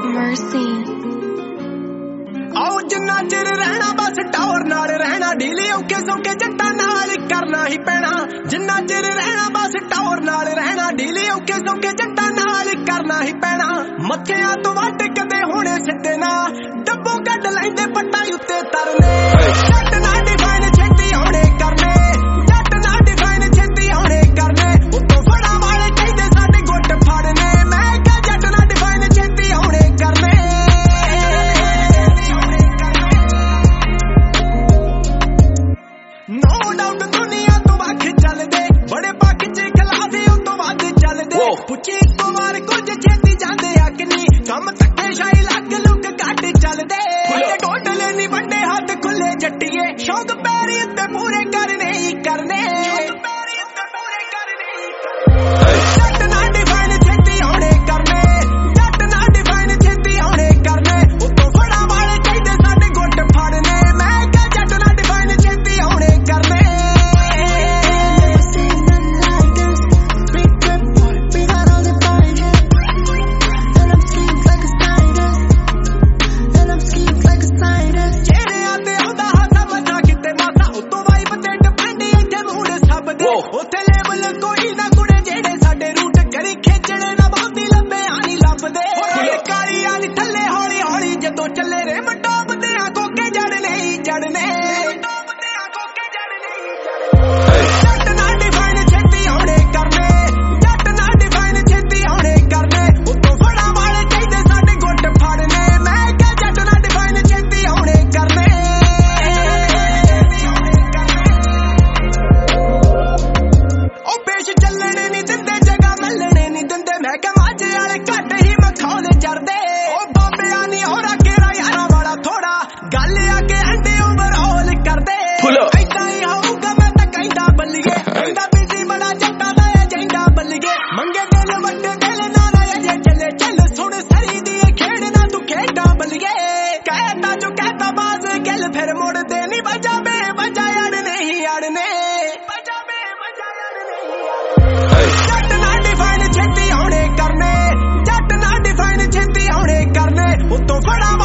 Mercy. आओ जिन्ना चिर रहना बस टावर नाल रहना ढीले औखे सौखे जट्टां नाल करना ही पैना जिन्ना चिर रहना बस टावर नाल रहना ढीले औखे सौखे जट्टां नाल करना ही पैना मत्थियां तो वट कदे होने सिद्धे ना डब्बों कढ लैंदे पट्टा उत्ते तरने जट ना डिफाइन छेती होने करने जट ना डिफाइन छेती होने करने उत्तों फड़ा वाले कहंदे साडे गुੱਟ फड़ने मैं क्या जट ना डिफाइन छेती होने करने नो डाउट दुनिया तो वख चलदे बड़े पक्ष च खिलाफे उस तो वध चलदे पुछी इको वार कुछ छेती जांदे अकनी कम धक्के शाही लग लुक घट चलदे टोटले नी वड्डे हाथ खुले जट्टिए शौक पैरी उत्ते पूरे करने ही करने जट ना डिफाइन छेती होने करने जट ना डिफाइन छेती होने करने उत्तों फड़ा वाले कहंदे साडे गुੱਟ फड़ने मैं क्या जट ना डिफाइन छेती होने करने ਉੱਥੇ ਲੈਵਲ ਕੋਈ ਨਾ ਕੁੜੇ ਜਿਹੜੇ ਸਾਡੇ ਰੂਟ ਕਰੀ ਖੇਚਣੇ ਨਾ ਬਹੁਤੀ ਲੰਬੇ ਆਣੀ ਲੱਭਦੇ ਕਾਲੀ ਆਲੀ ਥੱਲੇ ਹੌਲੀ ਹੌਲੀ ਜਦੋਂ ਚੱਲੇ ਰੇ ਮਟੋਬਦੇ ਆ ਕੋਕੇ ਜੜਨੇ ਹੀ ਜੜਨੇ ਜੱਟ ਨਾ ਡਿਫਾਈਨ ਛੇਤੀ ਹੋਣੇ ਕਰਨੇ ਜੱਟ ਨਾ ਡਿਫਾਈਨ ਛੇਤੀ ਹੋਣੇ ਕਰਨੇ ਉੱਤੋਂ ਫੜਾ ਵਾਲੇ ਕਹਿੰਦੇ ਸਾਡੇ ਗੁੱਟ ਫੜਨੇ ਮੈਂ ਕਿਹਾ ਜੱਟ ਨਾ ਡਿਫਾਈਨ ਛੇਤੀ ਹੋਣੇ ਕਰਨੇ पेश चलने नहीं दिंदे जगह मिलने नहीं दिंदे मैं क्या माजे वाले घट ही मखौले चढ़दे ओ बाबे नी होरा केरा यारा वाला थोड़ा गल आके अंडे ओवरऑल करदे ऐसा ही होऊगा मैं तां कहंदा बल्लिए कहंदा बिजी बड़ा जट्टा दा एजेंडा बल्लिए मंगे दिल वड्डे दिल नाल अजे चले चल सुन सरी दी खेड़ ना तू खेडा बल्लिए कहता जो कहता बाज गल फिर मुड़ दे नी बजा बे बजा अड़ने ही अड़ने जट ना डिफाइन छेती होने करने जट ना डिफाइन छेती होने करने उत्तों फड़ा